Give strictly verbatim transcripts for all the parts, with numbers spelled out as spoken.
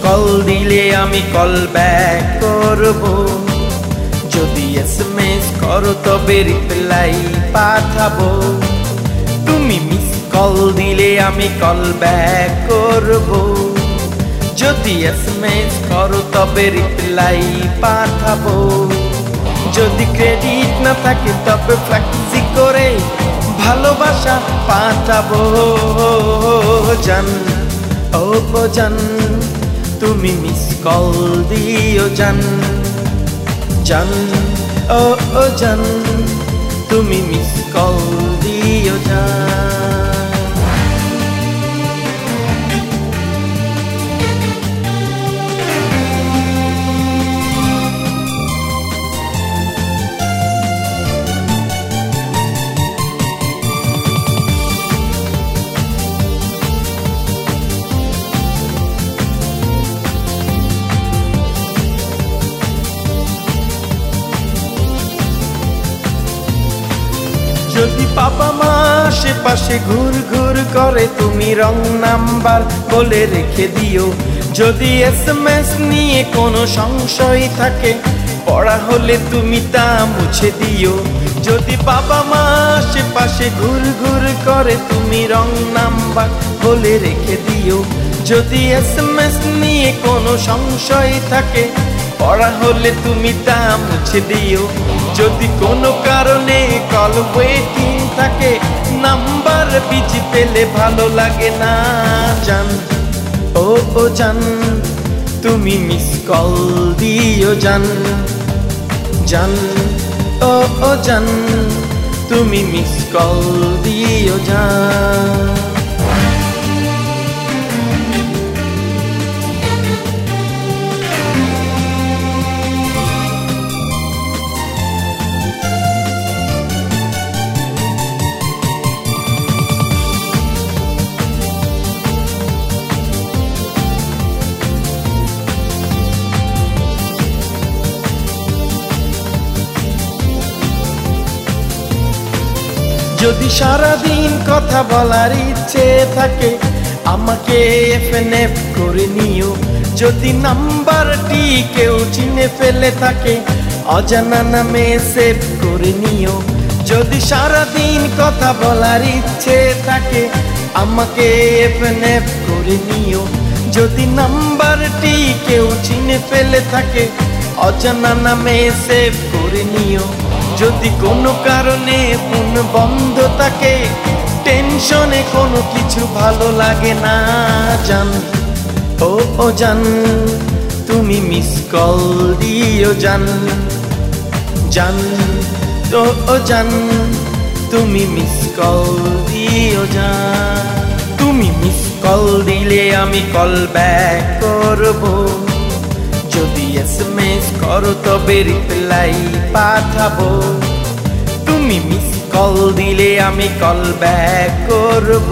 Call দিলে আমি call back করব, যদি এসএমএস করো তবে রিপ্লাই পাঠাবো। তুমি মিস কল দিলে আমি কল ব্যাক করব, যদি এসএমএস করো তবে রিপ্লাই পাঠাবো। যদি ক্রেডিট না থাকে তবে ফ্লেক্সি করে ভালোবাসা পাঠাবো। জান ও জান তুমি মিস কল দিও জান, জান ও জান তুমি মিস কল দিও জান। যদি বাবা মা আশেপাশে ঘুর ঘুর করে তুমি রং নাম্বার বলে রেখে দিও। যদি এসএমএস নিয়ে কোনো সংশয় থাকে পড়া হলে তুমি তা মুছে দিও। যদি বাবা মা আশেপাশে ঘুর ঘুর করে তুমি রং নাম্বার বলে রেখে দিও। যদি এসএমএস নিয়ে কোনো সংশয় থাকে পড়া হলে তুমি তা মুছে দিও। যদি কোনো কারণে কল ওয়েটিং থাকে নাম্বার বিজি পেলে ভালো লাগে না জান ও ও জান তুমি মিস কল দিও জান, জান ও ও জান তুমি মিস কল দিও জান। যদি সারাদিন কথা বলার ইচ্ছে থাকে আমাকে এফএনএফ করে নিও। যদি নাম্বারটি কেউ চিনে ফেলে থাকে অজানা নামে সেভ করে নিও। যদি সারাদিন কথা বলার ইচ্ছে থাকে আমাকে এফএনএফ করে নিও। যদি নাম্বারটি কেউ চিনে ফেলে থাকে অজানা নামে সেভ করে নিও। যদি কোনো কারণে ফোন বন্ধ থাকে টেনশনে কোনো কিছু ভালো লাগে না জান ও ও জান তুমি মিস কল দিও জান, জান ও ও জান তুমি মিস কল দিও জান। তুমি মিস কল দিলে আমি কল ব্যাক করব, যদি এসএমএস করো তবে রিপ্লাই পাঠাবো। তুমি মিস কল দিলে আমি কল ব্যাক করব,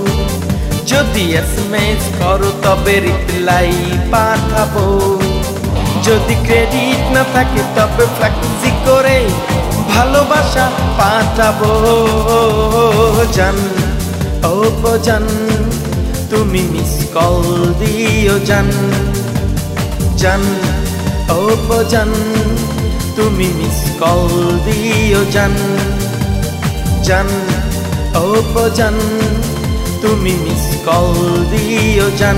যদি এসএমএস করো তবে রিপ্লাই পাঠাবো। যদি ক্রেডিট না থাকে তবে ফ্লেক্সি করে ভালোবাসা পাঠাবো। জান ও জান তুমি মিস কল দিও জান, জান ও জান তুমি মিস কল দিও জান, জান ও জান তুমি মিস কল দিও জান,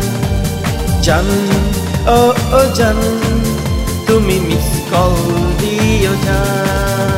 জান ও জান তুমি মিস কল দিও জান।